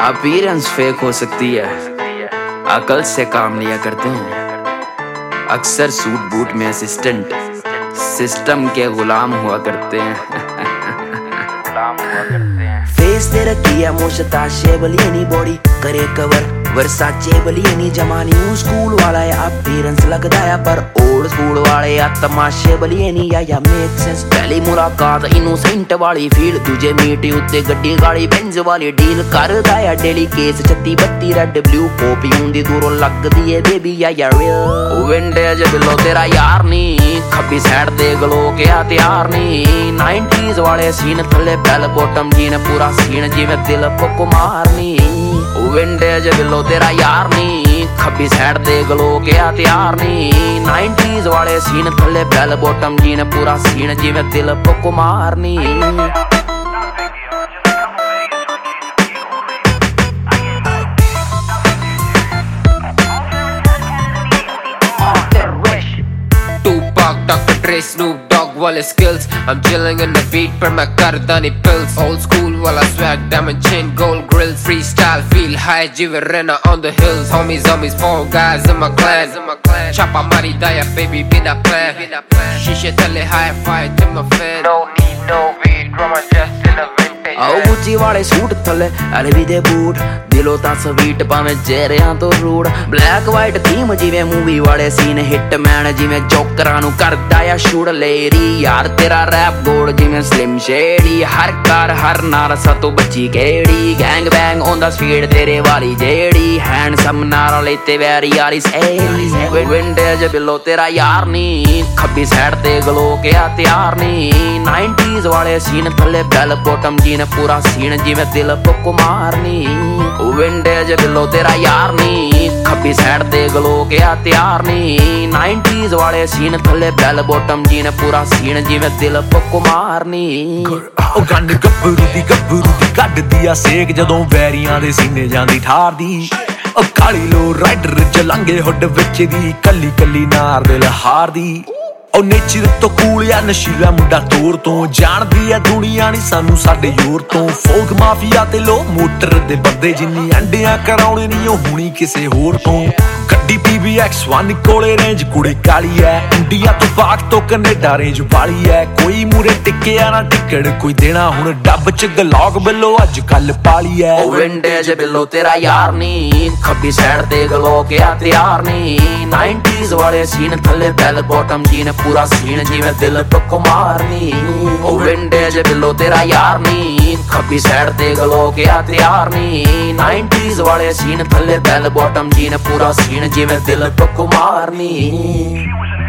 Appearance fake हो सकती है, अकल से काम लिया करते हैं। अक्सर सूट बूट में असिस्टेंट सिस्टम के गुलाम हुआ करते हैं। फेस ते रखी है मुश्ताशे बलियनी बॉडी करे कवर वर्साचे बलियनी जमा न्यू स्कूल वाला है अपीयरेंस लगदा है पर ओल्ड स्कूल वाले आ तमाशे बलियनी या मेक सेंस। पहली मुलाकात इनोसेंट वाली फील दूजे मीट उत्ते गड्डी गाड़ी बेंज वाली डील करदा है daily case 36 32 red blue poppy हुंदी दूरों लगदी है बेबी या रियल विंडेज बिलो तेरा यार नी खब्बी साइड ते गलो के तैयार नी 90s वाले सीन थल्ले बेल बॉटम जीन पूरा सीन जिवें दिल को मारनी विंडेज बिलो तेरा यार नी खब्बी साइड ते गलो के तैयार नी 90s वाले सीन थल्ले बेल बॉटम जीन पूरा सीन जिवें दिल को मारनी। Dr. Dre, Snoop Dogg वाले skills I'm chilling in the beat पर मैं करता नहीं pills Old school वाला swag diamond chain gold grills Freestyle feel high जीवे रहना on the hills Homies 4 guys in my clan Chapa मारी दाया baby बिना plan शीशे तले high five to my fan No need no weed grow my chest in a vintage आओ Gucci वाले suit थले एलवी दे बूट दिलों ता स्वीट पावे चेहरियां तो रूड ब्लैक वाइट थीम जिवें मूवी वाले सीन हिट मैन जिवें जोकरां नू करदा या शूट लेरी यार तेरा रैप गोड जिवें स्लिम शेडी हर कार हर नार सा तो बच्ची केड़ी gang bang on the speed तेरे वाली जेड़ी हैंडसम नारा लेते वेरी यारी सहेली विंडेज बिलो तेरा यार नी खब्बी साइड ते गलो के तैयार नी 90s वाले सीन थल्ले बेल बॉटम जीन पूरा सीन जिवें दिल को मारनी विंडेज बिलो तेरा यार नी खब्बी साइड ते गलो के तैयार नी 90s वाले सीन थल्ले बेल बॉटम जीन पूरा सीन जिवें दिल को मारनी। गंड गब्बरू दी कड्डदी आ सेक जदों वैरियां दे सीने जांदी ठारदी काली लो राइडर जलांगे हुड विच दी कली कली नार दिल हारदी नेचर तो कूल या नशीला मुंडा तोर तो जानदी है दुनिया नी सानू साडे योर तो फोक माफिया ते लो मोटर दे बंदे जिन्नी अंडियां कराउणे नी होनी किसे होर तो गड्डी PBX1 कोले रेंज कुड़ी काली है इंडिया तो पाक तो कनेडा रेंज वाली है कोई मूरे टिक्किया ना टिकट कोई देना हुण डब च गलॉग बिलो अज कल पाली है विंडेज बिलो तेरा यार नी खब्बी साइड ते गलो के तैयार नी 90s वाले सीन थल्ले बेल बॉटम जीन पूरा सीन जिवें दिल को मारनी विंडेज बिलो तेरा यार नी खब्बी साइड ते गलो के तैयार नी 90s वाले सीन थल्ले बेल बॉटम जीन पूरा सीन जिवें दिल को मारनी।